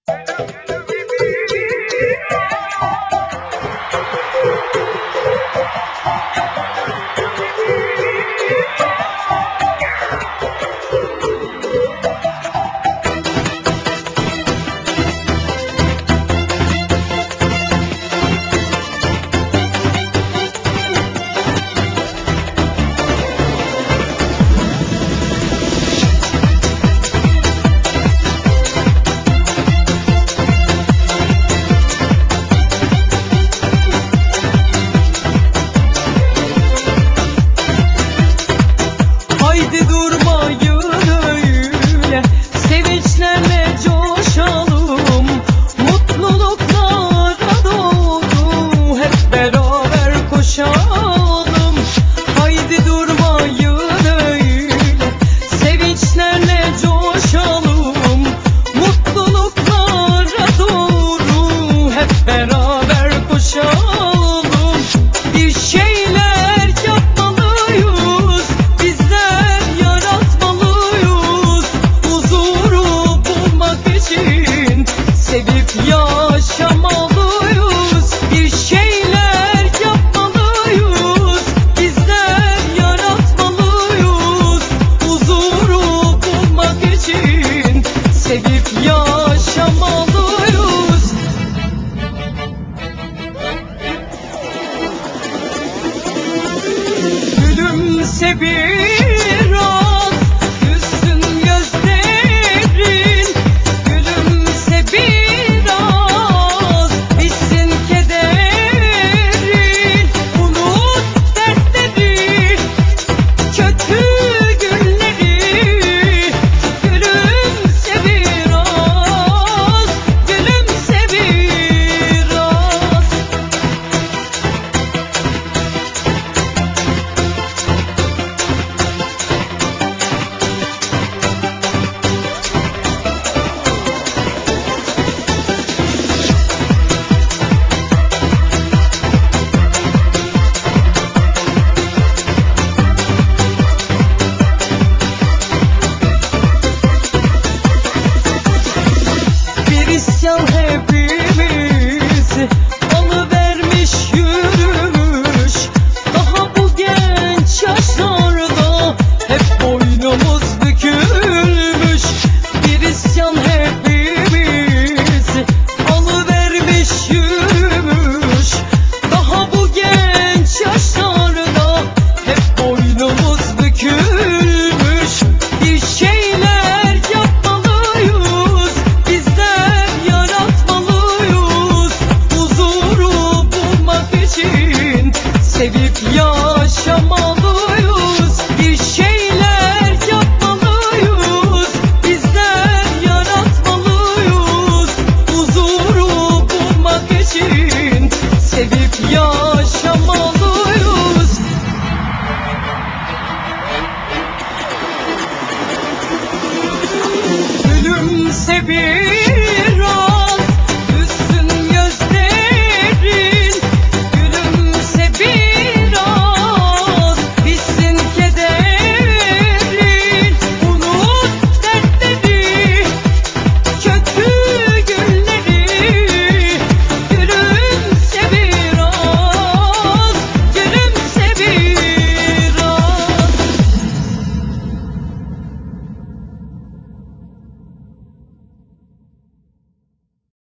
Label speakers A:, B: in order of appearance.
A: Haydi durmayın öyle, sevinçlerle coşalım, mutluluklara doğru hep beraber koşalım. Haydi durmayın öyle, sevinçlerle coşalım, mutluluklara doğru hep beraber koşalım. Bir şeyler yapmalıyız, bizler yaratmalıyız, huzuru bulmak için sevip yaşamalıyız. Bir şeyler yapmalıyız, bizler yaratmalıyız, huzuru bulmak için sevip yaşamalıyız. Gülümse bir